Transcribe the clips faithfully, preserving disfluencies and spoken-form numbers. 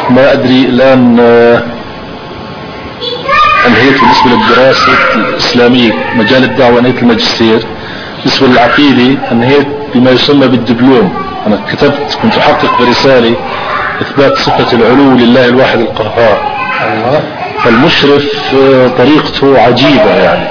ما أدري الآن انهيت بالنسبة للدراسة الإسلامية مجال الدعوة، انهيت الماجستير. بالنسبة للعقيدة انهيت بما يسمى بالدبلوم. أنا كتبت كنت أحقق برسالة إثبات صفة العلو لله الواحد القهار. فالمشرف طريقته عجيبة يعني.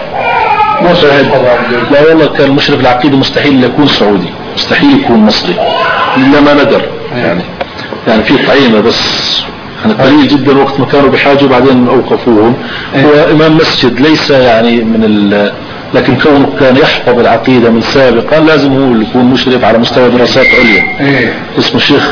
لا والله كان مشرف العقيدة مستحيل يكون سعودي، مستحيل يكون مصري إلا ما ندر يعني. يعني في طعيمة بس يعني قليل جدا وقت ما كانوا بحاجة وبعدين أوقفوهم. هو إمام مسجد ليس يعني من ال لكن كونه كان يحفظ العقيدة من سابقا لازم هو اللي يكون مشرف على مستوى دراسات عليا. اسمه الشيخ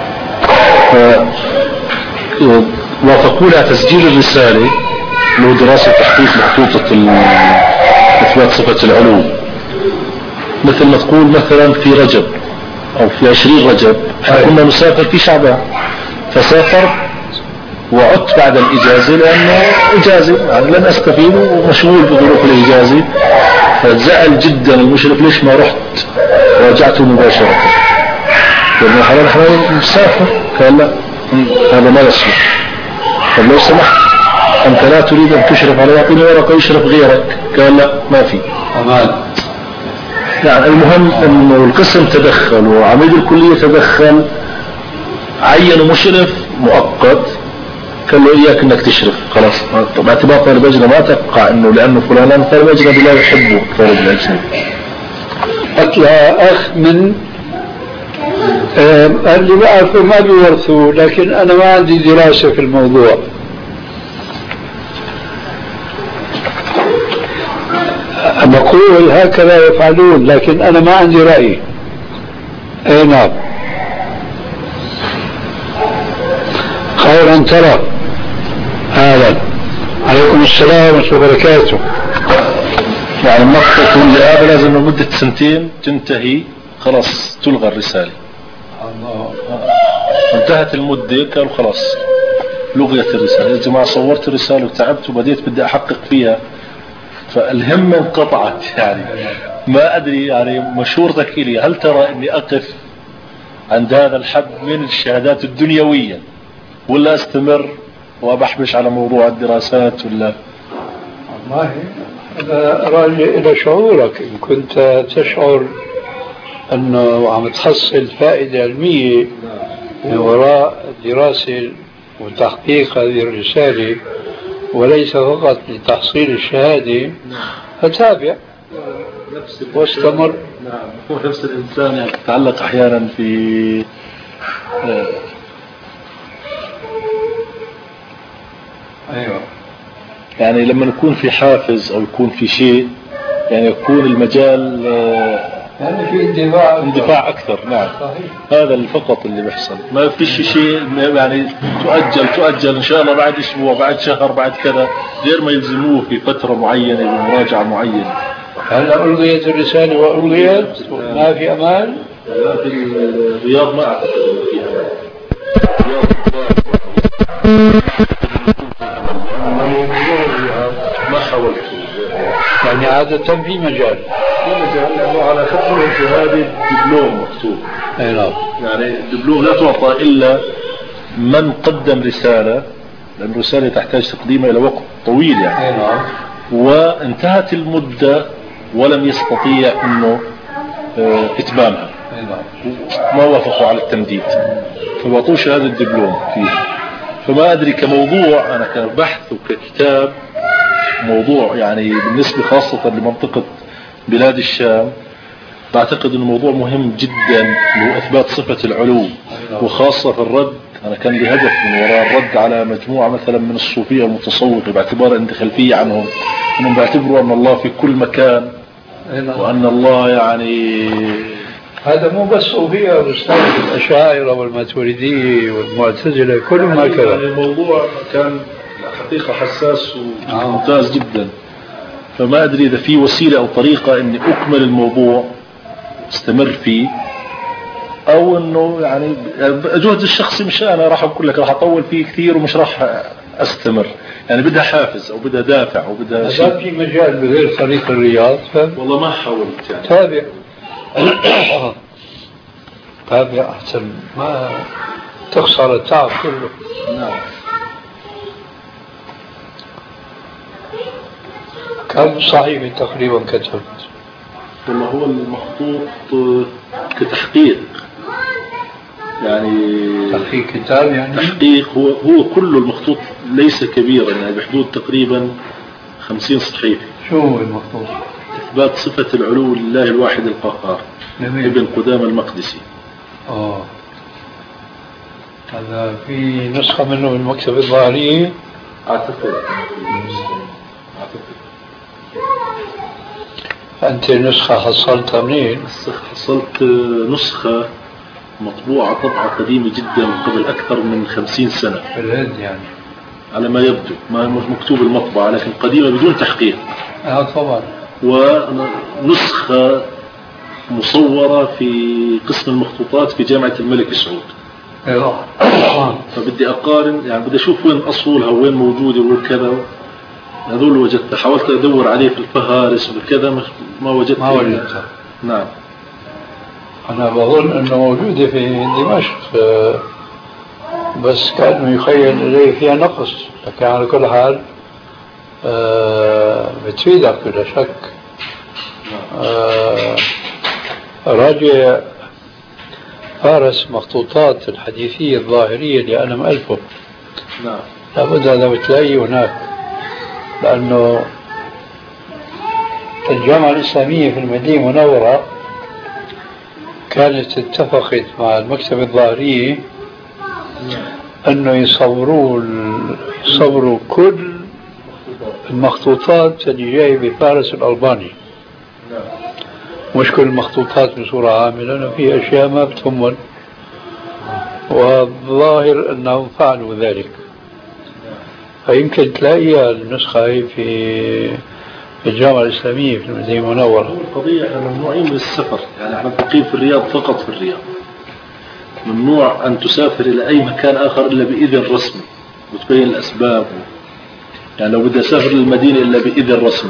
وافقوا لها تسجيل الرسالة له دراسة تحقيق لخطوطة إثبات صفة العلو. مثل ما تقول مثلا في رجب أو في عشرين رجب كنا نسافر في شعبان، فسافر وعدت بعد الإجازة لأنه إجازة يعني لن أستفيد ومشغول بظروف الإجازة. فزعل جدا المشرف ليش ما رحت راجعته مباشرة. قلنا حرام نحن نسافر. قال لا هذا ما يصلح. طب لو سمحت أنت لا تريد أن تشرف على يعطيني ورقة يشرف غيرك. قال لا ما في أمان. يعني المهم أنه القسم تدخل وعميد الكلية تدخل، عينوا مشرف مؤقت. قال له إياك أنك تشرف خلاص. طب اعتبار طالب أجنبي ما تبقى أنه لأنه فلان طالب أجنبي لا يحبه طالب الأجنبي. أطلع أخ من اللي بعرفه ما بيورثوا، لكن أنا ما عندي دراسة في الموضوع. بقول هكذا يفعلون لكن أنا ما عندي رأي. أي نعم. خيرا ترى. هذا عليكم السلام ورحمة الله وبركاته. يعني النقطة اللي هذا لازم لمدة سنتين تنتهي خلاص تلغى الرسالة. الله. انتهت المدة قالوا خلاص لغيت الرسالة. يا جماعة صورت الرسالة وتعبت وبديت بدي أحقق فيها فالهمة انقطعت. يعني ما أدري يعني مشورتك إلي هل ترى أني أقف عند هذا الحد من الشهادات الدنيوية ولا أستمر وأبحبش على موضوع الدراسات ولا؟ والله هذا راجع إلى شعورك. إن كنت تشعر أنه عم تحصل فائدة علمية من وراء الدراسة وتحقيق هذه الرسالة وليس فقط لتحصيل الشهادة فتابع واستمر. نعم هو نفس الإنسان يتعلق أحيانا في أيوة يعني لما يكون في حافز أو يكون في شيء يعني يكون المجال يعني في اندفاع اندفاع أكثر. نعم صحيح. هذا فقط اللي بيحصل. ما فيش شيء يعني تؤجل تؤجل إن شاء الله بعد أسبوع بعد شهر بعد كذا غير ما يلزموه في فترة معينة بمراجعة معينة. هل ألغيت الرسالة وألغيت ما في أمان؟ لا في الرياض ما أعتقد فيها. ما حاولت يعني عادة في مجال في مجال لأنه على ختم الشهادة دبلوم مكتوب. أي نعم. يعني الدبلوم لا تعطى إلا من قدم رسالة لأن الرسالة تحتاج تقديمها إلى وقت طويل يعني. أي نعم. وانتهت المدة ولم يستطيع أنه اه إتمامها. أي نعم. ما وافقوا على التمديد فبعطوه شهادة الدبلوم فيه. فما أدري كموضوع أنا كبحث وككتاب موضوع يعني بالنسبة خاصة لمنطقة بلاد الشام بعتقد أنه موضوع مهم جدا هو إثبات صفة العلو وخاصة في الرد. أنا كان لي هدف من وراء الرد على مجموعة مثلا من الصوفية المتصوفة باعتبار عندي خلفية عنهم أنهم بيعتبروا أن الله في كل مكان وأن الله يعني هذا مو بس صوفية أستاذ الأشاعرة والماتريدية والمعتزلة كل ما كان. يعني الموضوع كان حقيقة حساس وممتاز جدا. فما أدري إذا في وسيلة أو طريقة أني أكمل الموضوع استمر فيه أو أنه يعني جهد الشخصي مش أنا راح أقول لك راح أطول فيه كثير ومش راح أستمر. يعني بدها حافز أو بدها دافع أو بدها شيء. في مجال بغير طريق الرياض والله ما حاولت يعني. تابع تابع أحسن ما تخسر التعب كله. نعم. كم صحيفة تقريبا كتبت؟ والله هو المخطوط كتحقيق يعني تحقيق كتاب يعني تحقيق هو هو كل المخطوط ليس كبيرا يعني بحدود تقريبا خمسين صحيفة. شو هو المخطوط؟ إثبات صفة العلو لله الواحد القهار ابن قدامة المقدسي. اه هذا في نسخة منه بالمكتبة الظاهرية أعتقد. أنت نسخة حصلتها منين؟ حصلت نسخة مطبوعة طبعة قديمة جدا قبل أكثر من خمسين سنة في الهند يعني على ما يبدو، ما مكتوب المطبعة لكن قديمة بدون تحقيق. اه طبعا. ونسخة مصورة في قسم المخطوطات في جامعة الملك سعود. ايوه فبدي أقارن يعني بدي أشوف وين أصولها وين موجودة وكذا. هذول وجدت حاولت أدور عليه في الفهارس وكذا ما وجدت. ما وجدتها. نعم. أنا بظن أنه موجودة في دمشق بس كأنه يخيل إليه فيها نقص، لكن على كل حال آه بتفيدك بلا شك. آه راجع فارس مخطوطات الحديثية الظاهرية اللي أنا مألفه. نعم. لابد هذا بتلاقيه هناك، لأنه الجامعة الإسلامية في المدينة المنورة كانت اتفقت مع المكتبة الظاهرية أنه يصوروا يصوروا كل المخطوطات اللي جاية بفارس الألباني، مش كل المخطوطات بصورة عامة لأنه في أشياء ما بتهمن، والظاهر أنهم فعلوا ذلك. فيمكن تلاقيها النسخة في في الجامعة الإسلامية في المدينة المنورة. القضية احنا ممنوعين من السفر، يعني احنا نقيم في الرياض فقط في الرياض، ممنوع أن تسافر إلى أي مكان آخر إلا بإذن رسمي وتبين الأسباب، يعني لو بدي أسافر للمدينة إلا بإذن رسمي.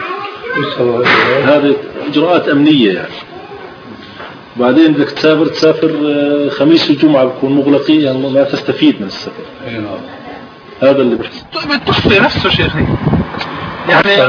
هذه إجراءات أمنية يعني. بعدين بدك تسافر تسافر خميس وجمعة بكون مغلقين، يعني ما تستفيد من السفر. هذا اللي بحس. طيب التحفة نفسه شيخي يعني